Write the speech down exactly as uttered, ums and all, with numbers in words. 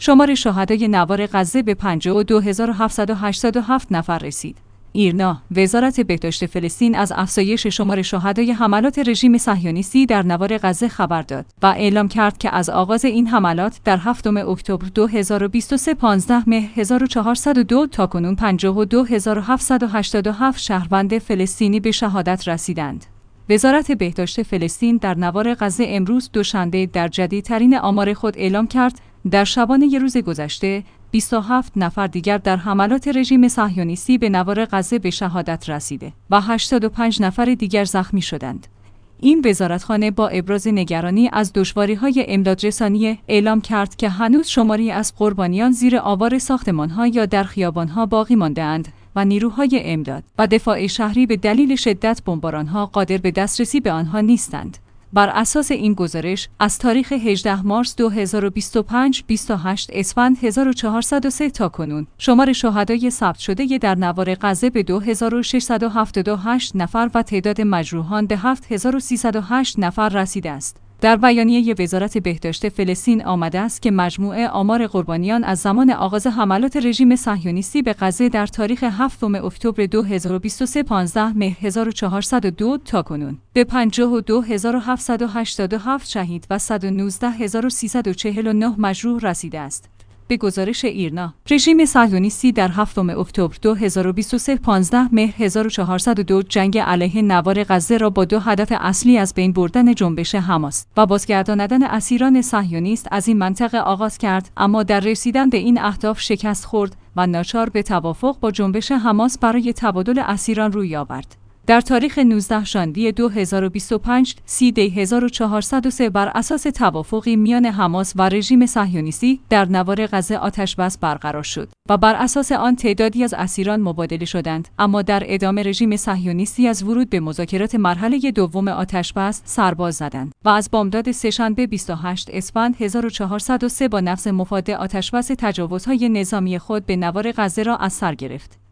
شمار شهدای نوار غزه به پنجاه و دو هزار و هفتصد و هشتاد و هفت نفر رسید. ایرنا، وزارت بهداشت فلسطین از افزایش شمار شهدای حملات رژیم صهیونیستی در نوار غزه خبر داد و اعلام کرد که از آغاز این حملات در هفتم اکتبر دو هزار و بیست و سه پانزده مه هزار و چهارصد و دو تا کنون پنجاه و دو هزار و هفتصد و هشتاد و هفت شهروند فلسطینی به شهادت رسیدند. وزارت بهداشت فلسطین در نوار غزه امروز دوشنبه در جدیدترین آمار خود اعلام کرد در شبانه روز گذشته بیست و هفت نفر دیگر در حملات رژیم صهیونیستی به نوار غزه به شهادت رسیده و هشتاد و پنج نفر دیگر زخمی شدند. این وزارتخانه با ابراز نگرانی از دشواری‌های امدادرسانی اعلام کرد که هنوز شماری از قربانیان زیر آوار ساختمان‌ها یا در خیابان‌ها باقی مانده‌اند و نیروهای امداد و دفاع شهری به دلیل شدت بمباران‌ها قادر به دسترسی به آنها نیستند. بر اساس این گزارش، از تاریخ هجدهم مارس دو هزار و بیست و پنج بیست و هشت اسفند هزار و چهارصد و سه تا کنون شمار شهدای ثبت شده در نوار غزه به دو هزار و ششصد و هفتاد و هشت نفر و تعداد مجروحان به هفت هزار و سیصد و هشت نفر رسیده است. در بیانیه وزارت بهداشت فلسطین آمده است که مجموع آمار قربانیان از زمان آغاز حملات رژیم صهیونیستی به غزه در تاریخ هفتم اکتبر دو هزار و بیست و سه پانزده مه هزار و چهارصد و دو تا کنون به پنجاه و دو هزار و هفتصد و هشتاد و هفت شهید و صد و نوزده هزار و سیصد و چهل و نه مجروح رسیده است. به گزارش ایرنا، رژیم صهیونیستی در هفتم اکتبر دو هزار و بیست و سه پانزده مه هزار و چهارصد و دو جنگ علیه نوار غزه را با دو هدف اصلی از بین بردن جنبش حماس و بازگرداندن اسیران صهیونیست از این منطقه آغاز کرد، اما در رسیدن به این اهداف شکست خورد و ناچار به توافق با جنبش حماس برای تبادل اسیران روی آورد. در تاریخ نوزدهم ژانویه دو هزار و بیست و پنج سی دی هزار و چهارصد و سه بر اساس توافقی میان حماس و رژیم صهیونیستی در نوار غزه آتش‌بس برقرار شد و بر اساس آن تعدادی از اسیران مبادله شدند، اما در ادامه رژیم صهیونیستی از ورود به مذاکرات مرحله دوم آتش‌بس سرباز زدند و از بامداد سه‌شنبه بیست و هشتم اسفند هزار و چهارصد و سه با نقض مفاد آتش‌بس تجاوزهای نظامی خود به نوار غزه را از سر گرفت.